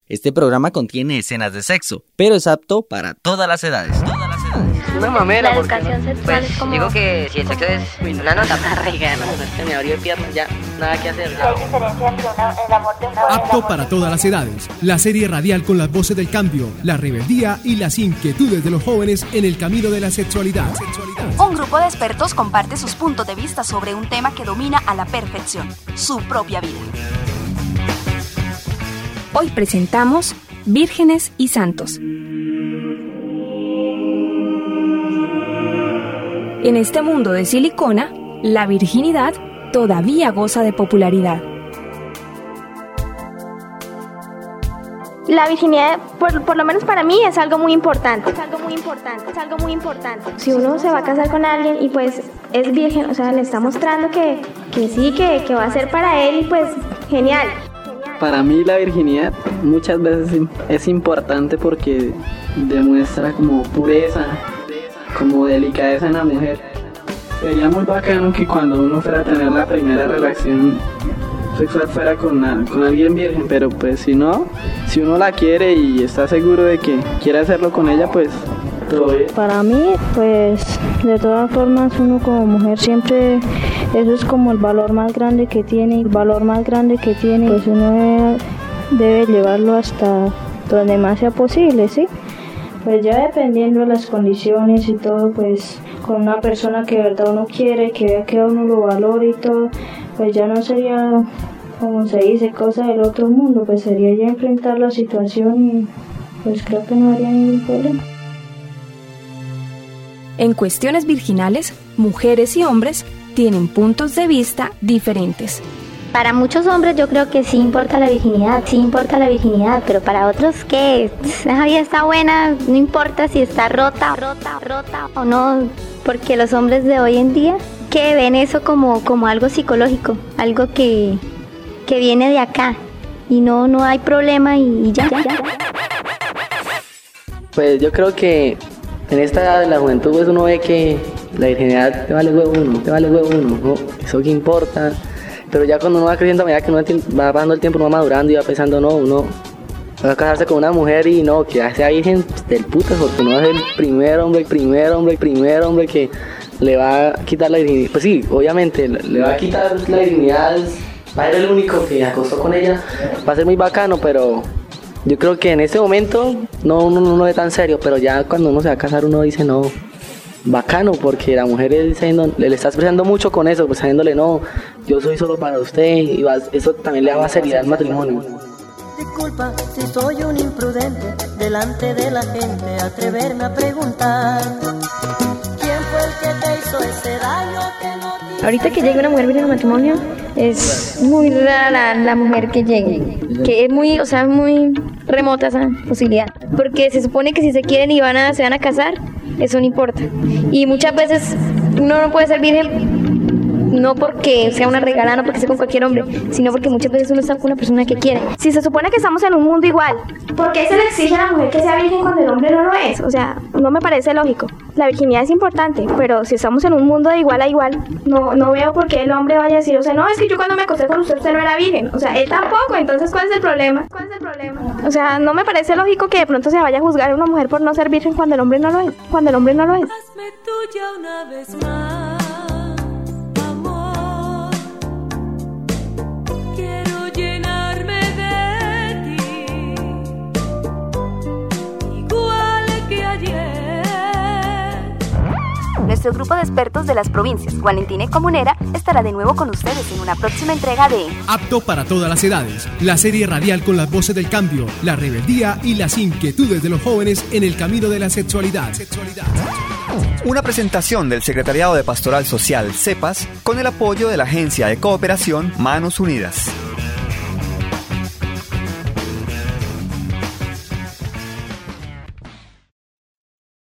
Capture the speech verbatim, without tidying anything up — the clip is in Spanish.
Este programa contiene escenas de sexo, pero es apto para todas las edades. Todas las edades. Una mamera, la porque educación no, sexual pues, es como... digo que si el sexo es una nota para regar, no, es que me abrió piernas, ya, nada que hacer. Hay diferencia entre una, el amor de un Apto para todas las edades. La serie radial con las voces del cambio, la rebeldía y las inquietudes de los jóvenes en el camino de la sexualidad. sexualidad. Un grupo de expertos comparte sus puntos de vista sobre un tema que domina a la perfección, su propia vida. Hoy presentamos Vírgenes y Santos. En este mundo de silicona, la virginidad todavía goza de popularidad. La virginidad, por, por lo menos para mí, es algo muy importante. Es algo muy importante, es algo muy importante. Si uno se va a casar con alguien y pues es virgen, o sea, le está mostrando que, que sí, que, que va a ser para él y pues genial. Para mí la virginidad muchas veces es importante porque demuestra como pureza, como delicadeza en la mujer. Sería muy bacano que cuando uno fuera a tener la primera relación sexual fuera con, una, con alguien virgen, pero pues si no, si uno la quiere y está seguro de que quiere hacerlo con ella, pues todo bien. Para mí, pues de todas formas uno como mujer siempre, eso es como el valor más grande que tiene, el valor más grande que tiene, pues uno debe, debe llevarlo hasta donde más sea posible, ¿sí? Pues ya dependiendo de las condiciones y todo, pues con una persona que de verdad uno quiere, que vea que uno lo valora y todo, pues ya no sería, como se dice, cosa del otro mundo, pues sería ya enfrentar la situación y pues creo que no habría ningún problema. En cuestiones virginales, mujeres y hombres tienen puntos de vista diferentes. Para muchos hombres yo creo que sí importa la virginidad, sí importa la virginidad, pero para otros que esa vida está buena, no importa si está rota, rota, rota o no, porque los hombres de hoy en día que ven eso como, como algo psicológico, algo que, que viene de acá y no, no hay problema y, y ya, ya, ya. Pues yo creo que en esta edad de la juventud pues uno ve que la virginidad te vale huevo uno, te vale huevo uno, ¿no? Eso que importa. Pero ya cuando uno va creciendo, a medida que uno va pasando el tiempo, uno va madurando y va pensando, no, uno va a casarse con una mujer y no, que sea virgen pues, del putas, porque uno va a ser el primer hombre, el primer hombre, el primer hombre que le va a quitar la virginidad. Pues sí, obviamente, le va a quitar la virginidad, va a ser el único que acostó con ella, va a ser muy bacano, pero yo creo que en ese momento no, uno no lo ve tan serio, pero ya cuando uno se va a casar uno dice, no, bacano, porque la mujer le está, le está expresando mucho con eso, pues sabiéndole, no, yo soy solo para usted, y va, eso también le da seriedad al matrimonio. Disculpa si soy un imprudente, delante de la gente atreverme a preguntar ¿quién fue el que te hizo ese daño que no te... Ahorita que llegue una mujer virgen al matrimonio, es muy rara la, la mujer que llegue, que es muy, o sea, muy remota esa posibilidad, porque se supone que si se quieren y van a, se van a casar, eso no importa. Y muchas veces uno no puede ser virgen no porque sea una regalada, no porque sea con cualquier hombre, sino porque muchas veces uno está con una persona que quiere. Si se supone que estamos en un mundo igual, ¿por qué se le exige a la mujer que sea virgen cuando el hombre no lo es? O sea, no me parece lógico. La virginidad es importante, pero si estamos en un mundo de igual a igual, no, no veo por qué el hombre vaya a decir, o sea, no, es que yo cuando me acosté con usted, usted no era virgen. O sea, él tampoco, entonces, ¿cuál es el problema? ¿Cuál es el problema? O sea, no me parece lógico que de pronto se vaya a juzgar a una mujer por no ser virgen cuando el hombre no lo es. Cuando el hombre no lo es. Hazme tuya una vez más. Nuestro grupo de expertos de las provincias, Valentina y Comunera, estará de nuevo con ustedes en una próxima entrega de Apto para todas las edades, la serie radial con las voces del cambio, la rebeldía y las inquietudes de los jóvenes en el camino de la sexualidad. sexualidad. Una presentación del Secretariado de Pastoral Social, CEPAS, con el apoyo de la Agencia de Cooperación Manos Unidas.